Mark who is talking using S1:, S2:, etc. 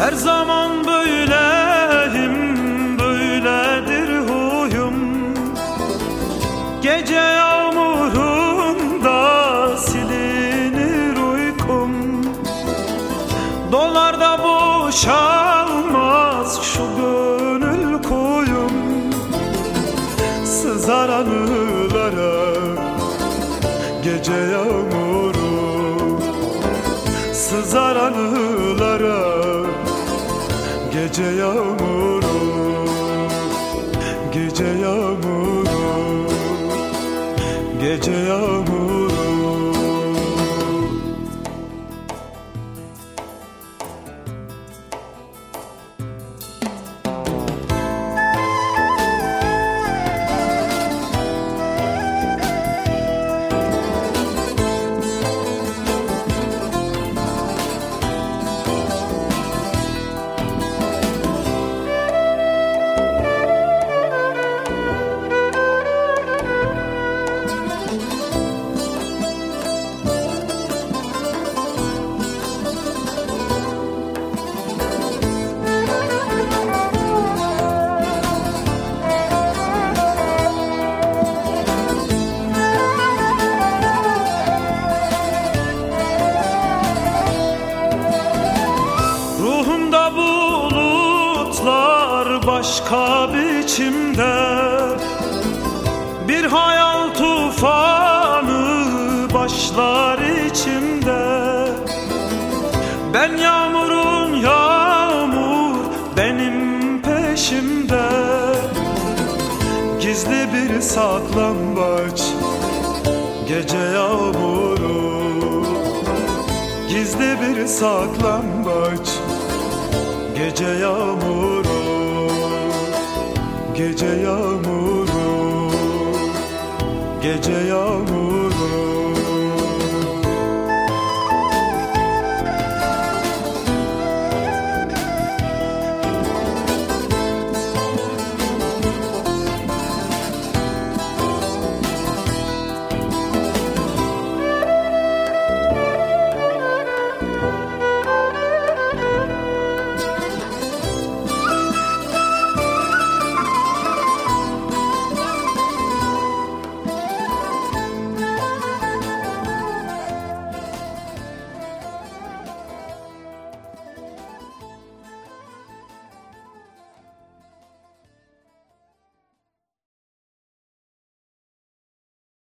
S1: Her zaman böyleyim, böyledir huyum. Gece yağmurunda silinir uykum. Dolar da boşalmaz şu gönül kuyum. Sızar anılara gece yağmuru, sızar anılara gece yağmuru, gece yağmuru, gece yağmuru. Ruhumda bulutlar başka biçimde, bir hayal tufanı başlar içimde. Ben yağmurun yağmur benim peşimde. Gizli bir saklambaç gece yağmuru, gizli bir saklambaç gece yağmuru, gece yağmuru, gece yağmuru.